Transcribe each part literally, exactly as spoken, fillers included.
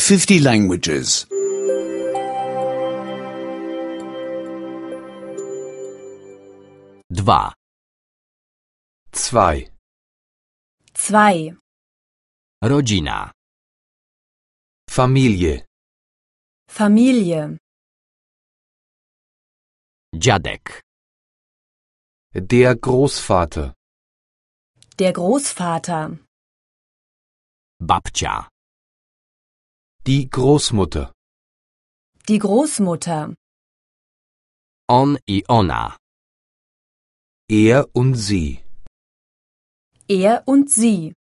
fifty languages. Dwa. Zwei. Zwei. Rodzina. Familie. Familie. Dziadek. Der Großvater. Der Großvater. Babcia. Die Großmutter. Die Großmutter. On i ona. Er und sie. Er und sie.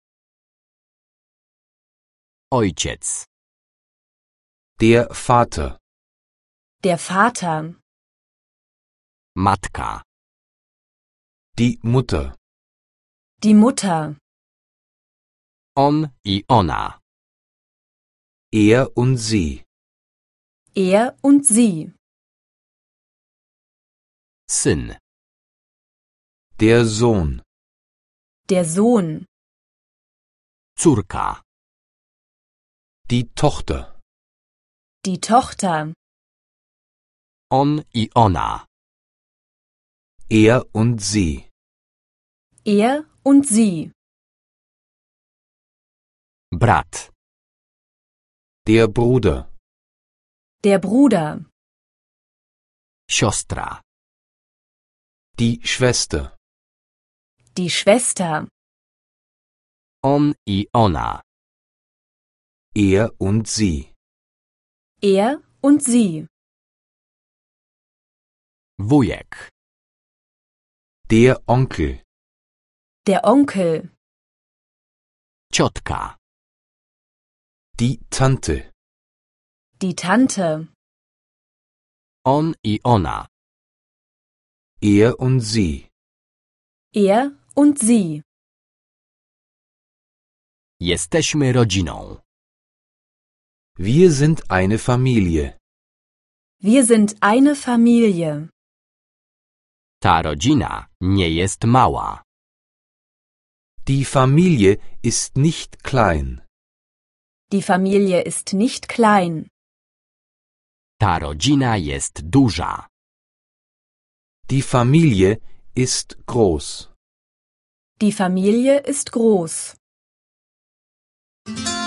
Ojciec. Der Vater. Der Vater. Matka. Die Mutter. Die Mutter. On i ona. Er und sie. Er und sie. Syn. Der Sohn. Der Sohn. Córka. Die Tochter. Die Tochter. On i ona. Er und sie. Er und sie. Brat. Der Bruder. Der Bruder. Siostra. Die Schwester. Die Schwester. On i ona. Er und sie. Er und sie. Wujek. Der Onkel. Der Onkel. Ciotka. Die Tante. Die Tante. On i ona. Er und sie. Er und sie. Jesteśmy rodziną. Wir sind eine Familie. Wir sind eine Familie. Ta rodzina nie jest mała. Die Familie ist nicht klein. Die Familie ist nicht klein. Ta rodzina jest duża. Die Familie ist groß. Die Familie ist groß.